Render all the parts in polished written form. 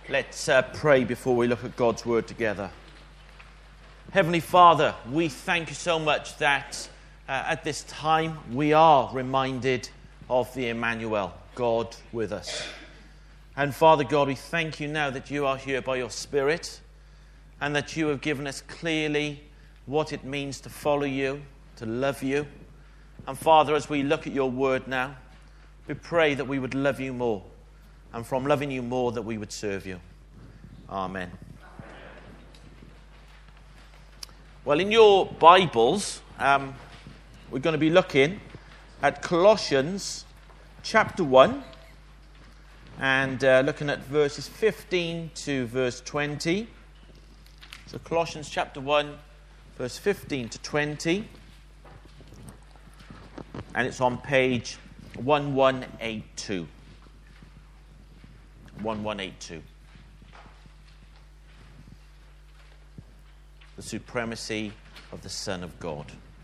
Let's pray before we look at God's Word together. Heavenly Father, we thank you so much that at this time we are reminded of the Emmanuel, God with us. And Father God, we thank you now that you are here by your Spirit and that you have given us clearly what it means to follow you, to love you. And Father, as we look at your Word now, we pray that we would love you more. And from loving you more, that we would serve you. Amen. Well, in your Bibles, we're going to be looking at Colossians chapter 1 and looking at verses 15 to verse 20. So Colossians chapter 1, verse 15 to 20. And it's on page 1182. 1182. The supremacy of the Son of God.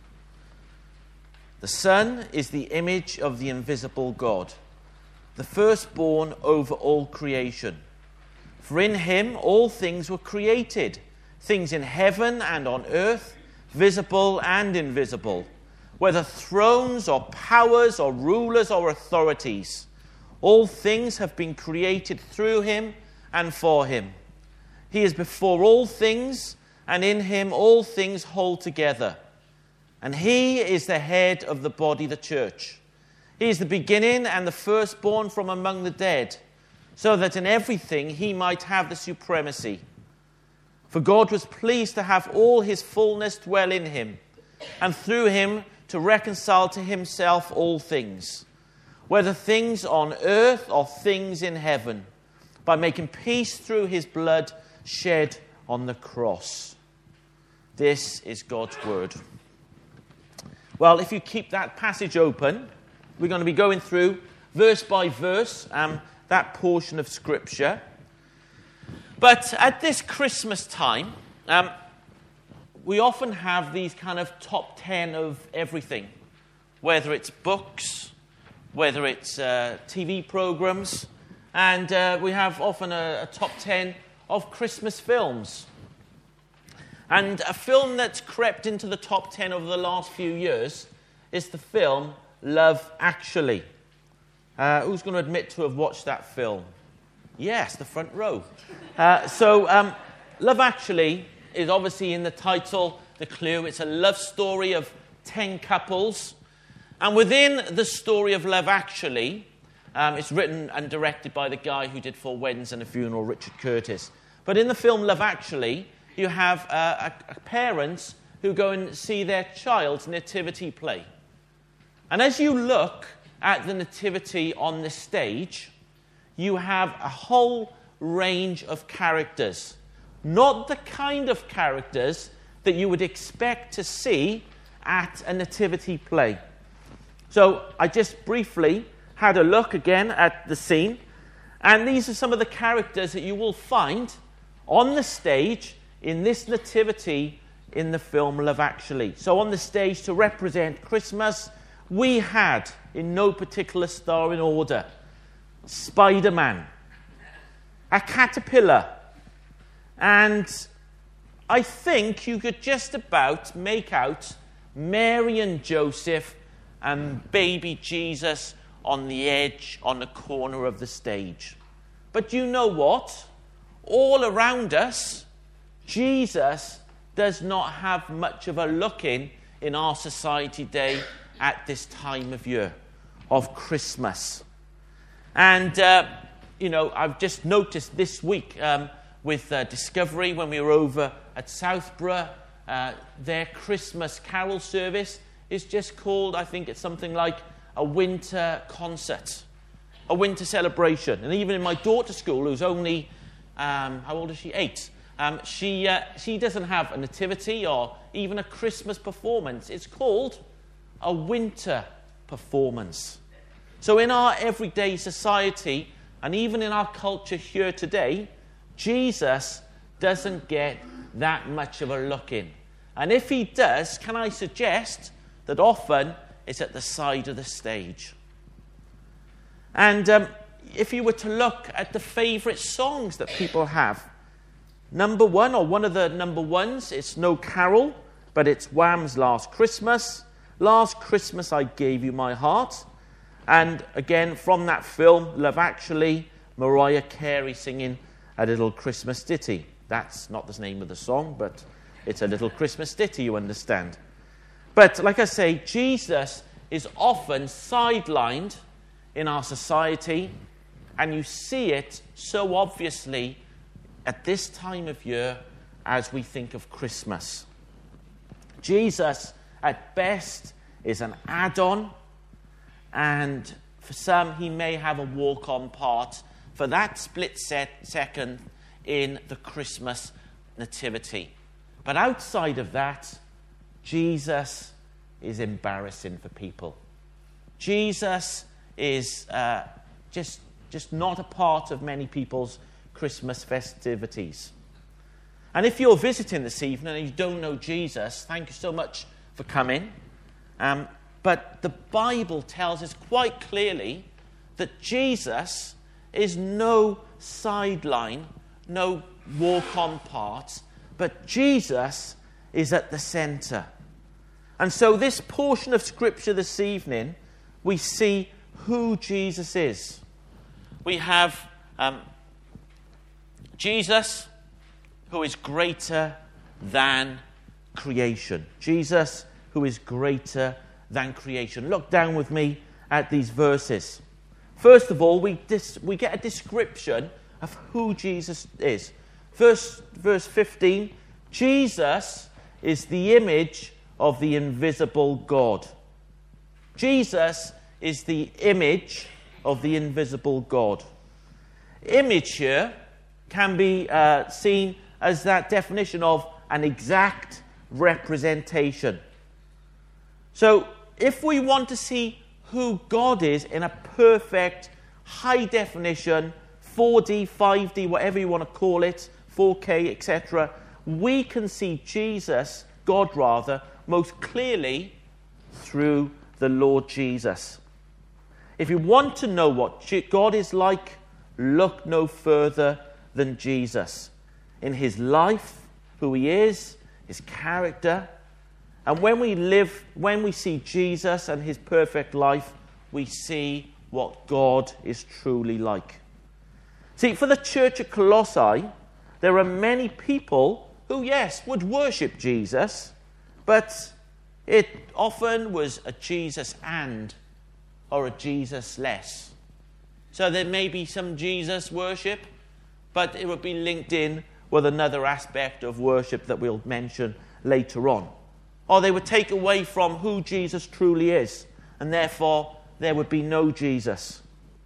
The Son is the image of the invisible God, the firstborn over all creation. For in him all things were created, things in heaven and on earth, visible and invisible, whether thrones or powers or rulers or authorities. All things have been created through him and for him. He is before all things, and in him all things hold together. And he is the head of the body, the church. He is the beginning and the firstborn from among the dead, so that in everything he might have the supremacy. For God was pleased to have all his fullness dwell in him, and through him to reconcile to himself all things, whether things on earth or things in heaven, by making peace through his blood shed on the cross. This is God's Word. Well, if you keep that passage open, we're going to be going through verse by verse that portion of Scripture. But at this Christmas time, we often have these kind of top 10 of everything, whether it's books, whether it's TV programs, and we have often a top 10 of Christmas films. And a film that's crept into the top 10 over the last few years is the film Love Actually. Who's going to admit to have watched that film? Yes, the front row. Love Actually is obviously in the title, the clue. It's a love story of 10 couples. And within the story of Love Actually, it's written and directed by the guy who did Four Weddings and a Funeral, Richard Curtis. But in the film Love Actually, you have parents who go and see their child's nativity play. And as you look at the nativity on the stage, you have a whole range of characters. Not the kind of characters that you would expect to see at a nativity play. So I just briefly had a look again at the scene, and these are some of the characters that you will find on the stage in this nativity in the film Love Actually. So on the stage to represent Christmas, we had, in no particular star in order, Spider-Man, a caterpillar, and I think you could just about make out Mary and Joseph and baby Jesus on the edge, on the corner of the stage. But you know what? All around us, Jesus does not have much of a look in our society today at this time of year, of Christmas. And, I've just noticed this week with Discovery, when we were over at Southborough, their Christmas carol service is just called, I think it's something like a winter concert, a winter celebration. And even in my daughter's school, who's only, how old is she? 8. She doesn't have a nativity or even a Christmas performance. It's called a winter performance. So in our everyday society, and even in our culture here today, Jesus doesn't get that much of a look in. And if he does, can I suggest that often it's at the side of the stage. And if you were to look at the favourite songs that people have, number one, or one of the number ones, it's no carol, but it's Wham's Last Christmas. Last Christmas I gave you my heart. And again, from that film, Love Actually, Mariah Carey singing a little Christmas ditty. That's not the name of the song, but it's a little Christmas ditty, you understand. But like I say, Jesus is often sidelined in our society, and you see it so obviously at this time of year as we think of Christmas. Jesus, at best, is an add-on, and for some, he may have a walk-on part for that split second in the Christmas nativity. But outside of that, Jesus is embarrassing for people. Jesus is just not a part of many people's Christmas festivities. And if you're visiting this evening and you don't know Jesus, thank you so much for coming. But the Bible tells us quite clearly that Jesus is no sideline, no walk-on part, but Jesus is at the centre. And so this portion of Scripture this evening, we see who Jesus is. We have Jesus, who is greater than creation. Jesus, who is greater than creation. Look down with me at these verses. First of all, we get a description of who Jesus is. Verse 15, Jesus is the image of the invisible God. Jesus is the image of the invisible God. Image here can be seen as that definition of an exact representation. So, if we want to see who God is in a perfect, high definition, 4D, 5D, whatever you want to call it, 4K, etc., we can see Jesus, God rather, most clearly through the Lord Jesus. If you want to know what God is like, look no further than Jesus. In his life, who he is, his character. And when we see Jesus and his perfect life, we see what God is truly like. See, for the church at Colossae, there are many people who, yes, would worship Jesus, but it often was a Jesus and or a Jesus less. So there may be some Jesus worship, but it would be linked in with another aspect of worship that we'll mention later on. Or they would take away from who Jesus truly is, and therefore there would be no Jesus.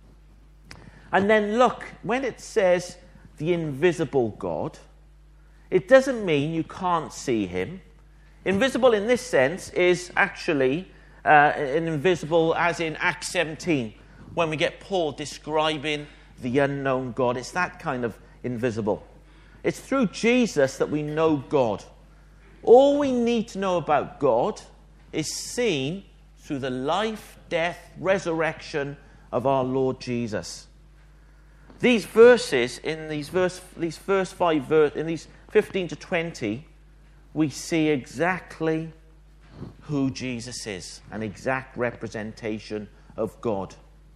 And then look, when it says the invisible God, it doesn't mean you can't see him. Invisible in this sense is actually an invisible as in Acts 17, when we get Paul describing the unknown God. It's that kind of invisible. It's through Jesus that we know God. All we need to know about God is seen through the life, death, resurrection of our Lord Jesus. These verses, in these first 5 verses, in these 15 to 20, we see exactly who Jesus is, an exact representation of God.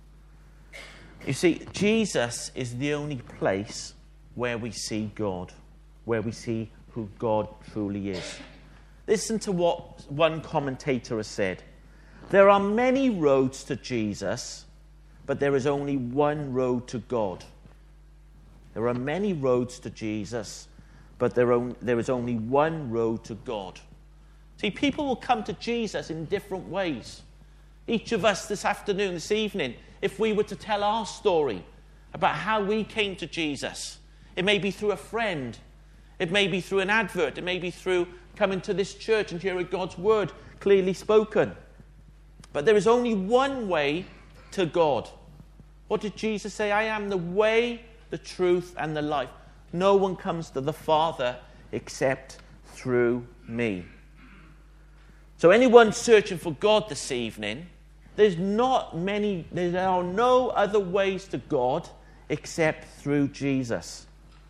You see, Jesus is the only place where we see God, where we see who God truly is. Listen to what one commentator has said. There are many roads to Jesus, but there is only one road to God. There are many roads to Jesus, but there is only one road to God. See, people will come to Jesus in different ways. Each of us this afternoon, this evening, if we were to tell our story about how we came to Jesus, it may be through a friend, it may be through an advert, it may be through coming to this church and hearing God's word clearly spoken. But there is only one way to God. What did Jesus say? I am the way, the truth, and the life. No one comes to the Father except through me. So anyone searching for God this evening, there are no other ways to God except through Jesus.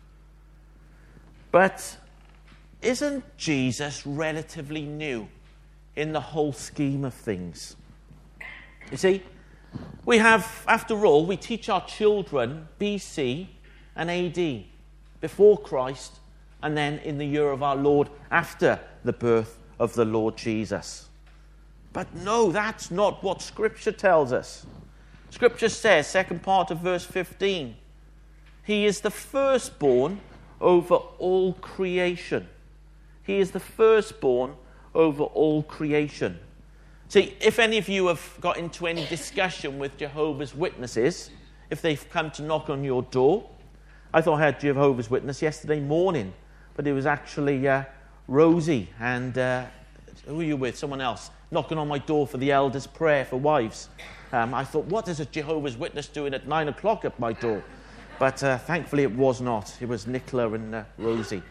But isn't Jesus relatively new in the whole scheme of things? You see, we have, after all, we teach our children BC and AD, before Christ, and then in the year of our Lord, after the birth of the Lord Jesus. But no, that's not what Scripture tells us. Scripture says, second part of verse 15, He is the firstborn over all creation. He is the firstborn over all creation. See, if any of you have got into any discussion with Jehovah's Witnesses, if they've come to knock on your door, I thought I had Jehovah's Witness yesterday morning, but it was actually Rosie and who are you with? Someone else knocking on my door for the elders' prayer for wives. I thought, what is a Jehovah's Witness doing at 9 o'clock at my door? But thankfully it was not. It was Nicola and Rosie.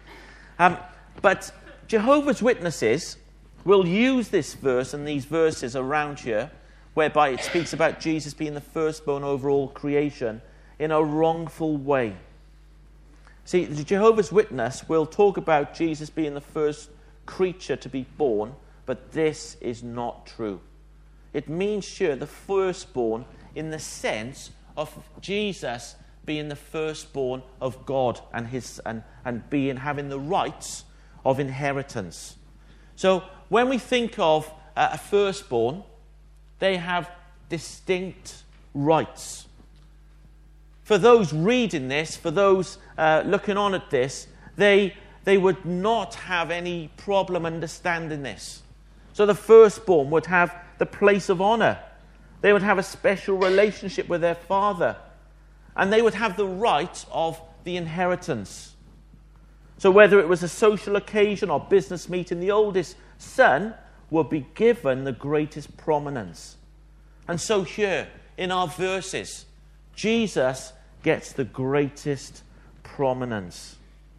But Jehovah's Witnesses will use this verse and these verses around here, whereby it speaks about Jesus being the firstborn over all creation, in a wrongful way. See, the Jehovah's Witness will talk about Jesus being the first creature to be born, but this is not true. It means here the firstborn in the sense of Jesus being the firstborn of God and having the rights of inheritance. So when we think of a firstborn, they have distinct rights. For those reading this, for those looking on at this, they would not have any problem understanding this. So the firstborn would have the place of honor. They would have a special relationship with their father. And they would have the right of the inheritance. So whether it was a social occasion or business meeting, the oldest son would be given the greatest prominence. And so here, in our verses, Jesus gets the greatest prominence.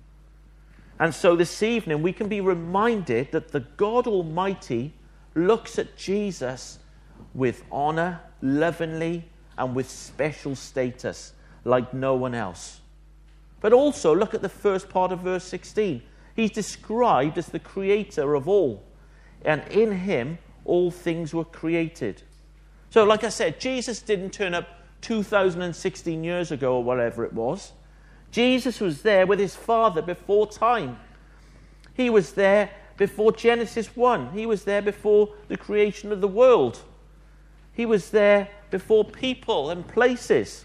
And so this evening we can be reminded that the God Almighty looks at Jesus with honor, lovingly, and with special status, like no one else. But also look at the first part of verse 16. He's described as the creator of all, and in him all things were created. So like I said, Jesus didn't turn up 2016 years ago or whatever it was. Jesus was there with his Father before time. He was there before Genesis 1. He was there before the creation of the world. He was there before people and places.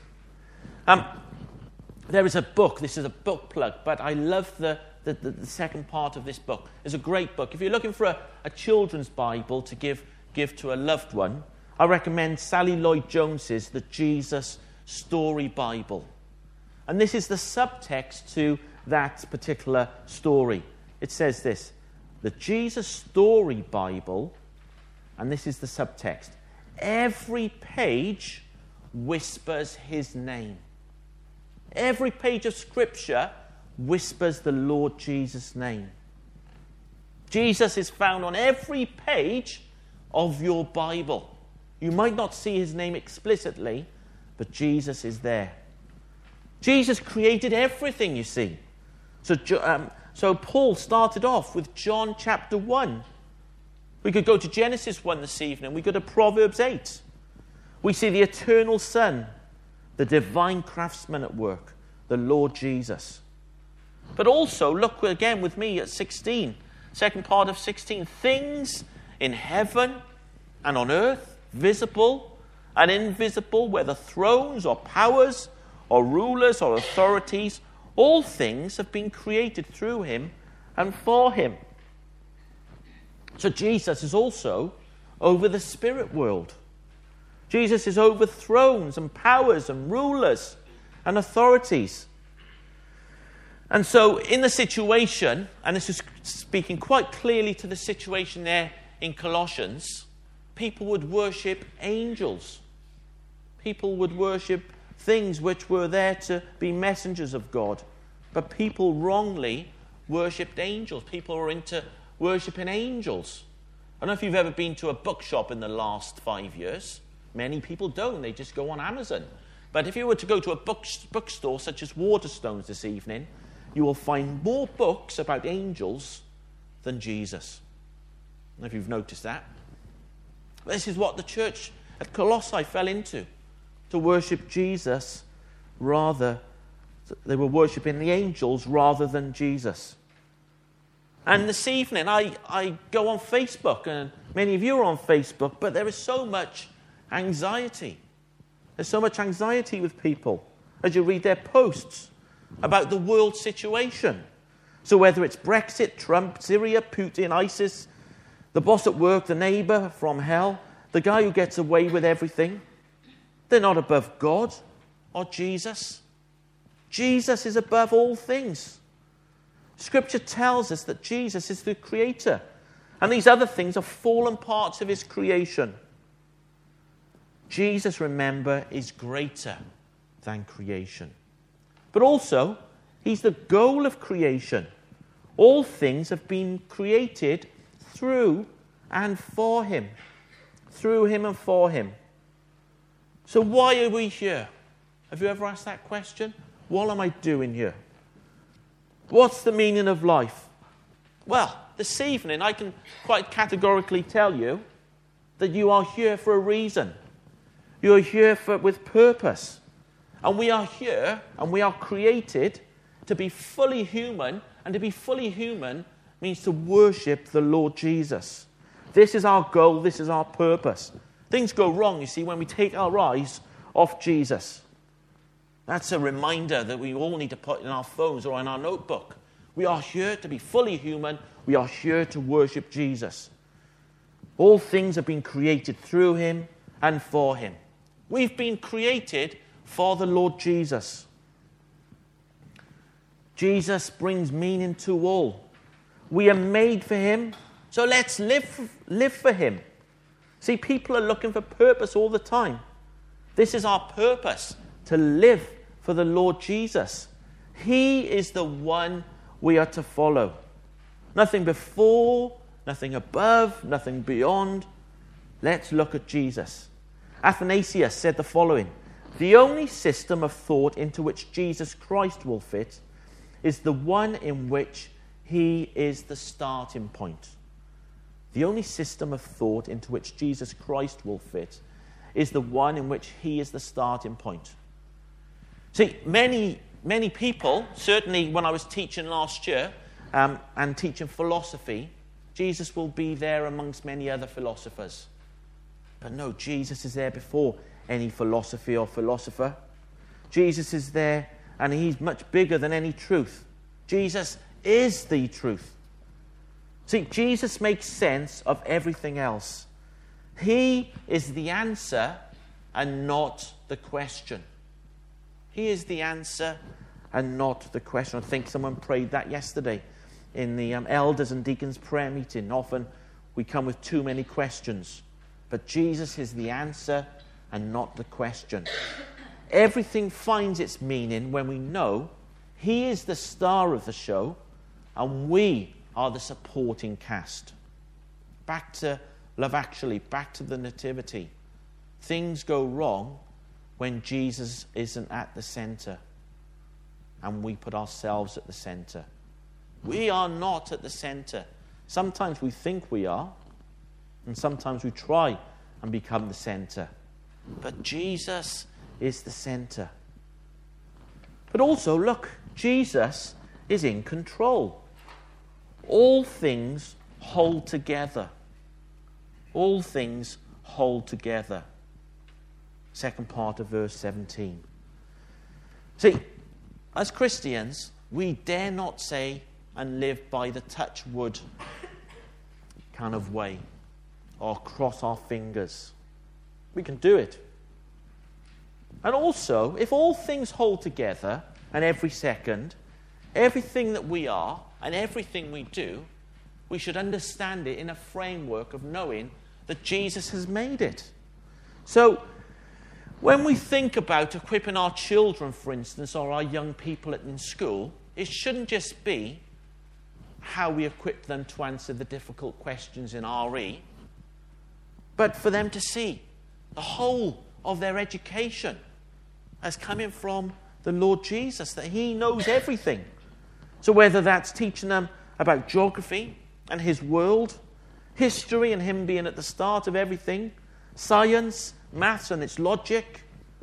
There is a book, this is a book plug, but I love the second part of this book. It's a great book. If you're looking for a children's Bible to give to a loved one, I recommend Sally Lloyd-Jones's The Jesus Story Bible. And this is the subtext to that particular story. It says this, the Jesus Story Bible, and this is the subtext, every page whispers his name. Every page of Scripture whispers the Lord Jesus' name. Jesus is found on every page of your Bible. You might not see his name explicitly, but Jesus is there. Jesus created everything, you see. So Paul started off with John chapter 1. We could go to Genesis 1 this evening. We go to Proverbs 8. We see the eternal Son, the divine craftsman at work, the Lord Jesus. But also, look again with me at 16, second part of 16. Things in heaven and on earth, visible and invisible, whether thrones or powers or rulers or authorities, all things have been created through him and for him. So Jesus is also over the spirit world. Jesus is over thrones and powers and rulers and authorities. And so in the situation, and this is speaking quite clearly to the situation there in Colossians, people would worship angels. People would worship things which were there to be messengers of God. But people wrongly worshipped angels. People were into worshipping angels. I don't know if you've ever been to a bookshop in the last 5 years. Many people don't. They just go on Amazon. But if you were to go to a bookstore such as Waterstones this evening, you will find more books about angels than Jesus. I don't know if you've noticed that. This is what the church at Colossae fell into, to worship Jesus rather. They were worshipping the angels rather than Jesus. And this evening, I go on Facebook, and many of you are on Facebook, but there is so much anxiety. There's so much anxiety with people as you read their posts about the world situation. So whether it's Brexit, Trump, Syria, Putin, ISIS, the boss at work, the neighbour from hell, the guy who gets away with everything, they're not above God or Jesus. Jesus is above all things. Scripture tells us that Jesus is the creator, and these other things are fallen parts of his creation. Jesus, remember, is greater than creation. But also, he's the goal of creation. All things have been created through and for him. Through him and for him. So why are we here? Have you ever asked that question? What am I doing here? What's the meaning of life? Well, this evening I can quite categorically tell you that you are here for a reason. You're here with purpose. And we are here and we are created to be fully human. And to be fully human means to worship the Lord Jesus. This is our goal. This is our purpose. Things go wrong, you see, when we take our eyes off Jesus. That's a reminder that we all need to put in our phones or in our notebook. We are here to be fully human. We are here to worship Jesus. All things have been created through him and for him. We've been created for the Lord Jesus. Jesus brings meaning to all. We are made for him, so let's live for him. See, people are looking for purpose all the time. This is our purpose, to live for the Lord Jesus. He is the one we are to follow. Nothing before, nothing above, nothing beyond. Let's look at Jesus. Athanasius said the following: the only system of thought into which Jesus Christ will fit is the one in which he is the starting point. The only system of thought into which Jesus Christ will fit is the one in which he is the starting point. See, many people, certainly when I was teaching last year and teaching philosophy, Jesus will be there amongst many other philosophers. But no, Jesus is there before any philosophy or philosopher. Jesus is there, and he's much bigger than any truth. Jesus is the truth. See, Jesus makes sense of everything else. He is the answer and not the question. He is the answer and not the question. I think someone prayed that yesterday in the elders and deacons prayer meeting. Often we come with too many questions. But Jesus is the answer and not the question. Everything finds its meaning when we know he is the star of the show and we are the supporting cast. Back to Love Actually, back to the Nativity. Things go wrong when Jesus isn't at the center and we put ourselves at the center. We are not at the center. Sometimes we think we are, and sometimes we try and become the center. But Jesus is the center. But also, look, Jesus is in control. All things hold together. All things hold together. Second part of verse 17. See, as Christians, we dare not say and live by the touch wood kind of way, or cross our fingers. We can do it. And also, if all things hold together, and every second, everything that we are and everything we do, we should understand it in a framework of knowing that Jesus has made it. So, when we think about equipping our children, for instance, or our young people in school, it shouldn't just be how we equip them to answer the difficult questions in RE, but for them to see The whole of their education is coming from the Lord Jesus, that he knows everything. So whether that's teaching them about geography and his world, history and him being at the start of everything, science, maths and its logic,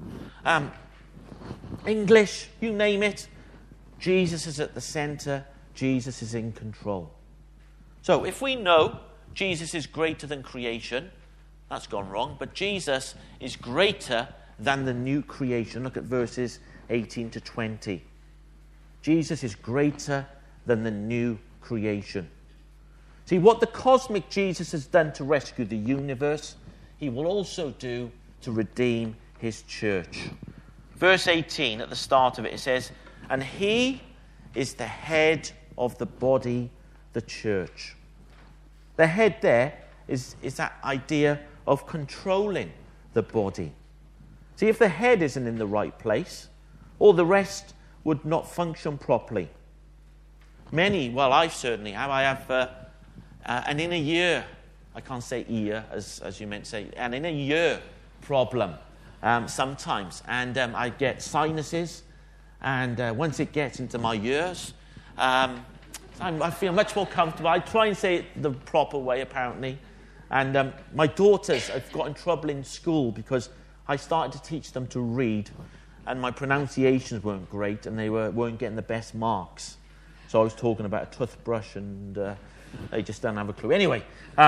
English, you name it, Jesus is at the center, Jesus is in control. So if we know Jesus is greater than creation, that's gone wrong, but Jesus is greater than the new creation. Look at verses 18 to 20. Jesus is greater than the new creation. See, what the cosmic Jesus has done to rescue the universe, he will also do to redeem his church. Verse 18, at the start of it, it says, and he is the head of the body, the church. The head there is that idea of controlling the body. See, if the head isn't in the right place, all the rest would not function properly. I certainly have. I have an inner ear, I can't say ear as you meant to say, an inner ear problem sometimes. And I get sinuses, and once it gets into my ears, I feel much more comfortable. I try and say it the proper way, apparently. And my daughters have got in trouble in school because I started to teach them to read, and my pronunciations weren't great, and they weren't getting the best marks. So I was talking about a toothbrush, and they just don't have a clue. Anyway,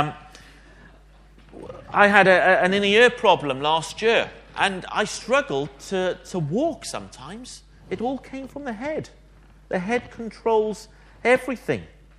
I had an inner ear problem last year, and I struggled to walk sometimes. It all came from the head. The head controls everything.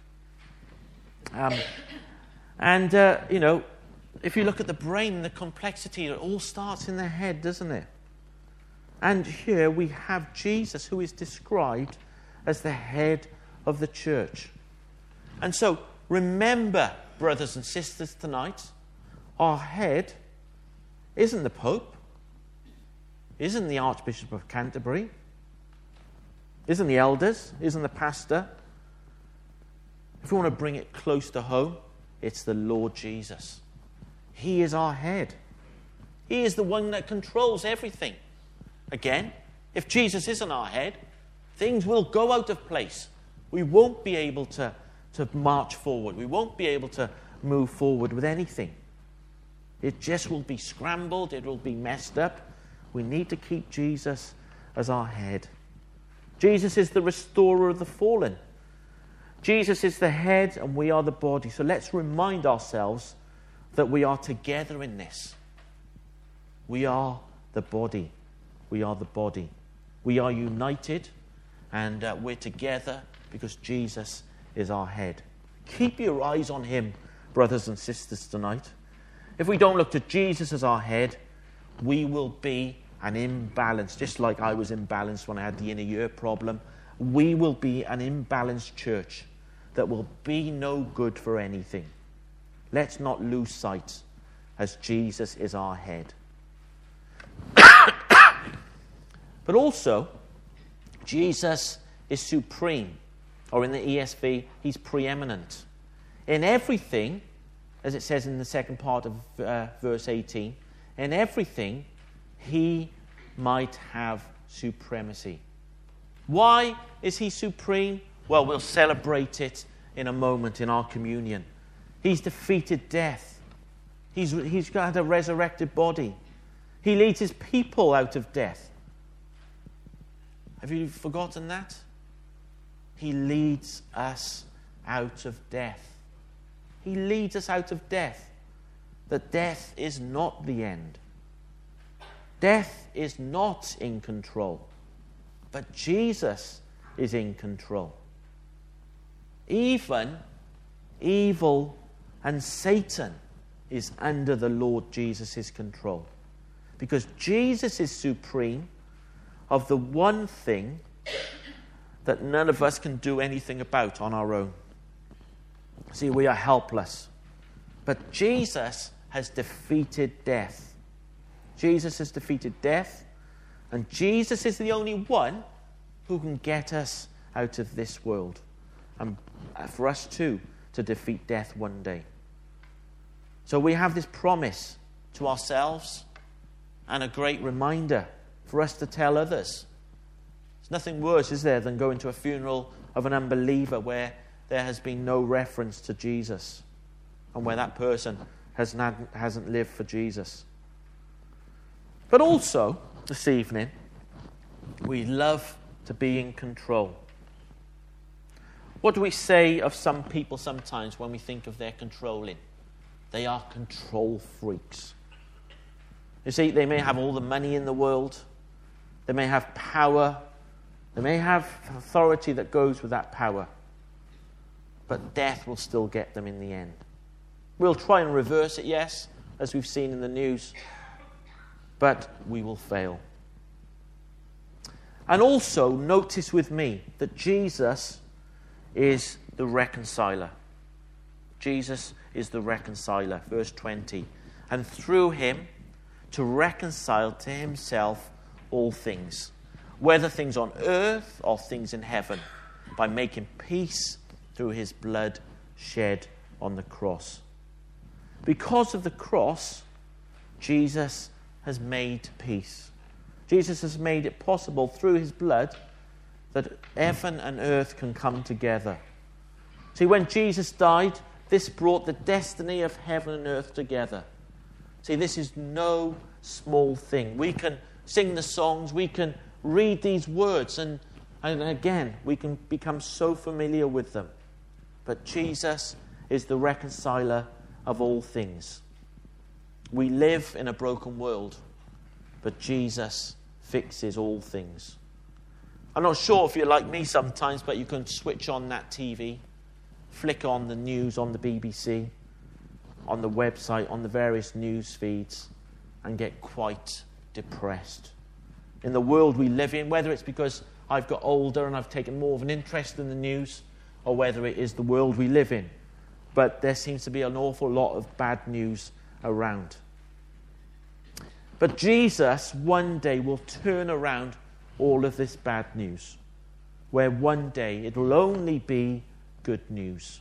If you look at the brain and the complexity, it all starts in the head, doesn't it? And here we have Jesus, who is described as the head of the church. And so, remember, brothers and sisters, tonight, our head isn't the Pope, isn't the Archbishop of Canterbury, isn't the elders, isn't the pastor. If we want to bring it close to home, it's the Lord Jesus. He is our head. He is the one that controls everything. Again, if Jesus isn't our head, things will go out of place. We won't be able to march forward. We won't be able to move forward with anything. It just will be scrambled. It will be messed up. We need to keep Jesus as our head. Jesus is the restorer of the fallen. Jesus is the head and we are the body. So let's remind ourselves that we are together in this. We are the body. We are the body. We are united, and we're together because Jesus is our head. Keep your eyes on him, brothers and sisters, tonight. If we don't look to Jesus as our head, we will be an imbalance, just like I was imbalanced when I had the inner ear problem. We will be an imbalanced church that will be no good for anything. Let's not lose sight as Jesus is our head. But also, Jesus is supreme, or in the ESV, he's preeminent. In everything, as it says in the second part of verse 18, in everything, he might have supremacy. Why is he supreme? Well, we'll celebrate it in a moment in our communion. He's defeated death. He's got a resurrected body. He leads his people out of death. Have you forgotten that? He leads us out of death. He leads us out of death. That death is not the end. Death is not in control. But Jesus is in control. Even evil and Satan is under the Lord Jesus' control. Because Jesus is supreme of the one thing that none of us can do anything about on our own. See, we are helpless. But Jesus has defeated death. Jesus has defeated death, and Jesus is the only one who can get us out of this world. And for us too, to defeat death one day. So we have this promise to ourselves and a great reminder for us to tell others. There's nothing worse, is there, than going to a funeral of an unbeliever where there has been no reference to Jesus and where that person hasn't lived for Jesus. But also, this evening, we love to be in control. What do we say of some people sometimes when we think of their controlling? They are control freaks. You see, they may have all the money in the world. They may have power. They may have authority that goes with that power. But death will still get them in the end. We'll try and reverse it, yes, as we've seen in the news. But we will fail. And also, notice with me that Jesus is the reconciler. Jesus is the reconciler. Verse 20. And through him to reconcile to himself all things, whether things on earth or things in heaven, by making peace through his blood shed on the cross. Because of the cross, Jesus has made peace. Jesus has made it possible through his blood that heaven and earth can come together. See, when Jesus died, this brought the destiny of heaven and earth together. See, this is no small thing. We can sing the songs, we can read these words, and again, we can become so familiar with them. But Jesus is the reconciler of all things. We live in a broken world, but Jesus fixes all things. I'm not sure if you're like me sometimes, but you can switch on that TV, flick on the news on the BBC, on the website, on the various news feeds, and get quite depressed. In the world we live in, whether it's because I've got older and I've taken more of an interest in the news, or whether it is the world we live in, but there seems to be an awful lot of bad news around. But Jesus one day will turn around all of this bad news, where one day it will only be good news.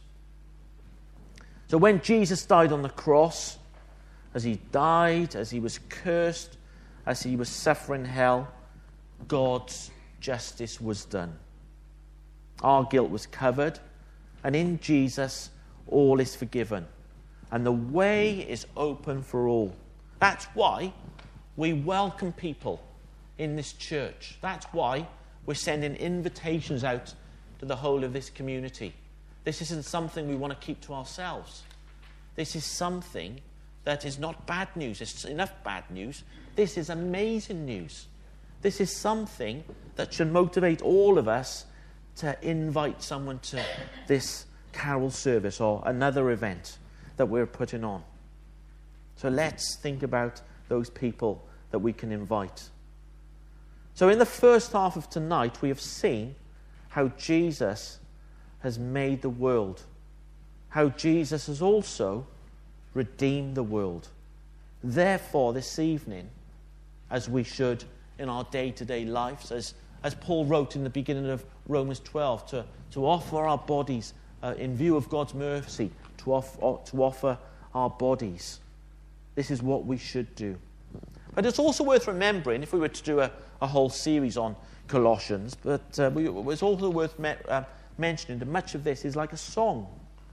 So when Jesus died on the cross, as he died, as he was cursed, as he was suffering hell, God's justice was done. Our guilt was covered, and in Jesus all is forgiven, and the way is open for all. That's why we welcome people in this church. That's why we're sending invitations out to the whole of this community. This isn't something we want to keep to ourselves. This is something that is not bad news. It's enough bad news. This is amazing news. This is something that should motivate all of us to invite someone to this carol service or another event that we're putting on. So let's think about those people that we can invite. So in the first half of tonight, we have seen how Jesus has made the world, how Jesus has also redeemed the world. Therefore, this evening, as we should in our day-to-day lives, as Paul wrote in the beginning of Romans 12, to offer our bodies in view of God's mercy, to offer our bodies. This is what we should do. But it's also worth remembering, if we were to do a whole series on Colossians, but it's also worth mentioning that much of this is like a song.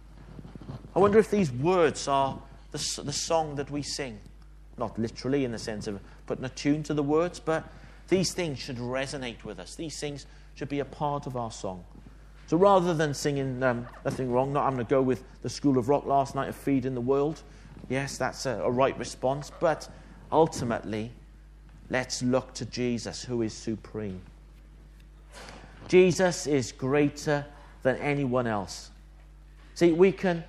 I wonder if these words are the song that we sing. Not literally in the sense of putting a tune to the words, but these things should resonate with us. These things should be a part of our song. So rather than singing Nothing Wrong, I'm going to go with the School of Rock last night of Feeding the World. Yes, that's a right response, but ultimately, let's look to Jesus, who is supreme. Jesus is greater than anyone else. See, we can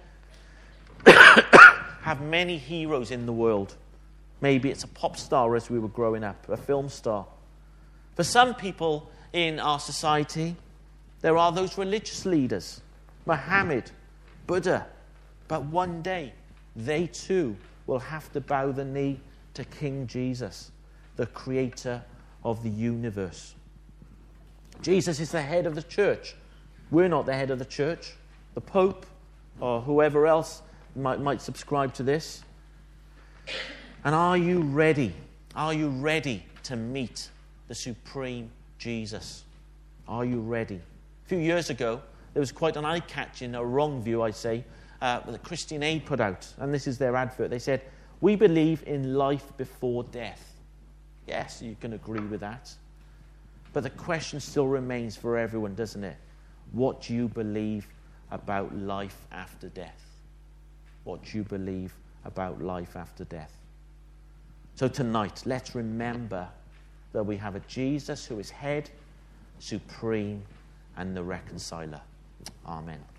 have many heroes in the world. Maybe it's a pop star as we were growing up, a film star. For some people in our society, there are those religious leaders, Muhammad, Buddha. But one day, they too will have to bow the knee to King Jesus, the creator of the universe. Jesus is the head of the church. We're not the head of the church. The Pope or whoever else might subscribe to this. And are you ready? Are you ready to meet the supreme Jesus? Are you ready? A few years ago, there was quite an eye-catching, a wrong view, I say, that Christian Aid put out. And this is their advert. They said, "We believe in life before death." Yes, you can agree with that. But the question still remains for everyone, doesn't it? What do you believe about life after death? What do you believe about life after death? So tonight, let's remember that we have a Jesus who is head, supreme, and the reconciler. Amen.